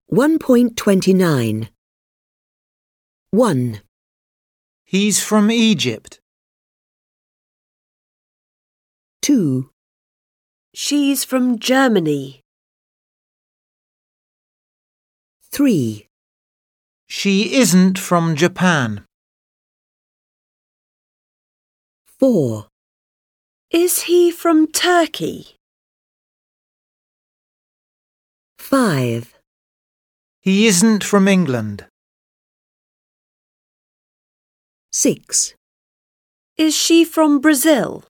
1.29. 1, He's from Egypt. 2, She's from Germany. 3, She isn't from Japan. 4, Is he from Turkey? 5, He isn't from England. 6, Is she from Brazil?